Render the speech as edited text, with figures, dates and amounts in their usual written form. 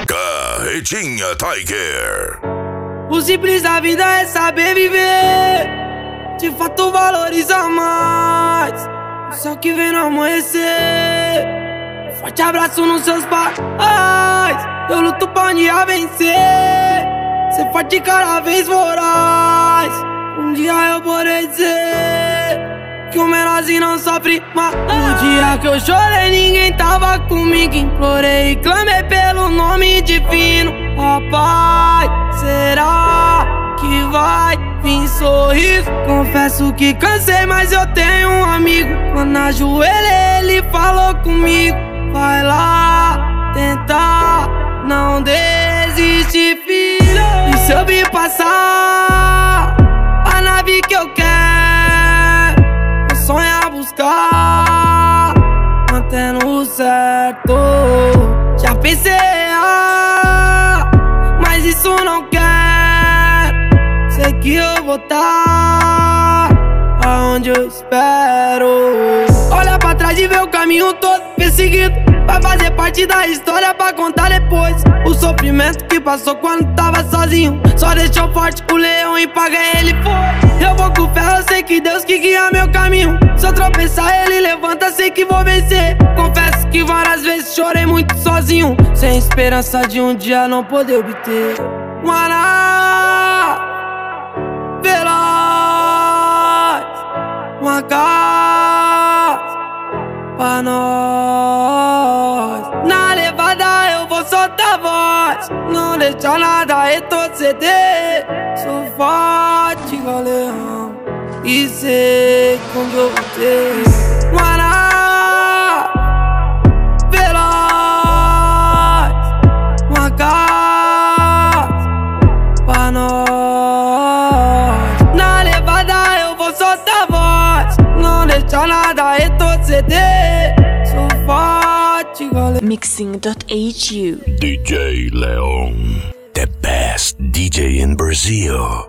toca Retinha Tiger. O simples da vida é saber viver, de fato valoriza mais o céu que vem no amanhecer. Forte abraço nos seus pais, eu luto pra um dia vencer. Ser forte cada vez voraz, um dia eu porei dizer que o menorzinho não sofre mais. No dia que eu chorei ninguém tava comigo, implorei e clamei pelo nome divino. Ó Pai, será que vai vir sorriso? Confesso que cansei, mas eu tenho um amigo. Quando ajoelhei ele falou comigo: vai lá, tentar, não desiste, filho. E se eu vir passar a nave que eu quero, eu sonho a buscar, mantendo o certo. Já pensei mas isso não quero. Sei que eu vou estar aonde eu espero. Olha pra trás e vê o caminho todo perseguido, vai fazer parte da história pra contar depois. O sofrimento que passou quando tava sozinho só deixou forte o leão e pra ganhar ele foi. Eu vou com fé, eu sei que Deus que guia meu caminho. Se eu tropeçar ele levanta, sei que vou vencer. Confesso que várias vezes chorei muito sozinho, sem esperança de um dia não poder obter. Maná veloz, uma casa pra nós. Na levada eu vou soltar a voz, não deixar nada retroceder. Sou forte igual leão e sei como eu vou ter. Maná veloz, uma casa pra nós. Na levada eu vou soltar a voz, não deixar nada retroceder. Sou forte igual leão. Mixing.hu DJ Leon, the best DJ in Brazil.